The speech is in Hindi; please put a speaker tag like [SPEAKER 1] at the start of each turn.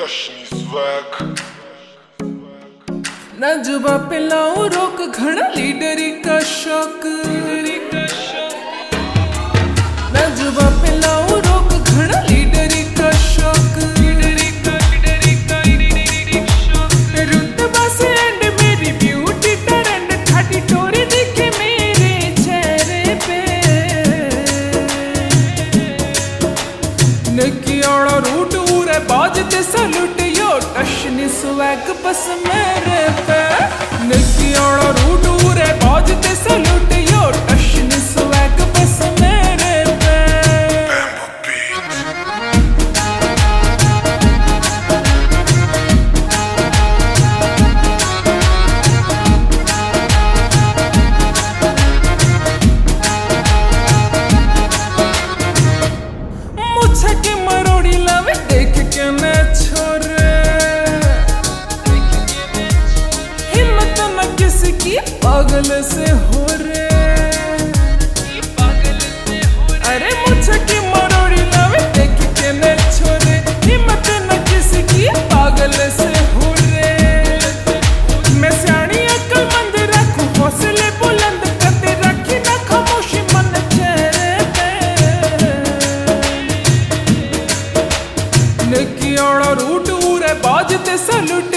[SPEAKER 1] ना जुबा पे लाऊं रोक घड़ा लीडरी का शौक, ना जुबा पे लाऊं रोक घड़ा लीडरी का शौक, रुतबा से एंड मेरी ब्यूटी टरेंड ठाटी टोरी दिखे मेरे चेहरे पे, नकियाड़ा रूट उरे बाजते सलूट यो टशनी स्वैग बस मेरे पे, नकियाड़ा रूट उरे बाजते सलूट यो टशनी स्वैग बस मेरे पे। मुझे की मरोड़ी लावे देख के न छोरे, हिम्मत न किसी की पागल से हो रे, अरे मुझे की मरोड़ी लावे देख के न छोरे, हिम्मत न किसी की पागल से हो रे, मैं सियानी अक्लमंद रखूं हौसले बुलंद करते रखी ना खामोशी मन चेहरे पे, नकियाड़ा रूट उरे बाजते सलूट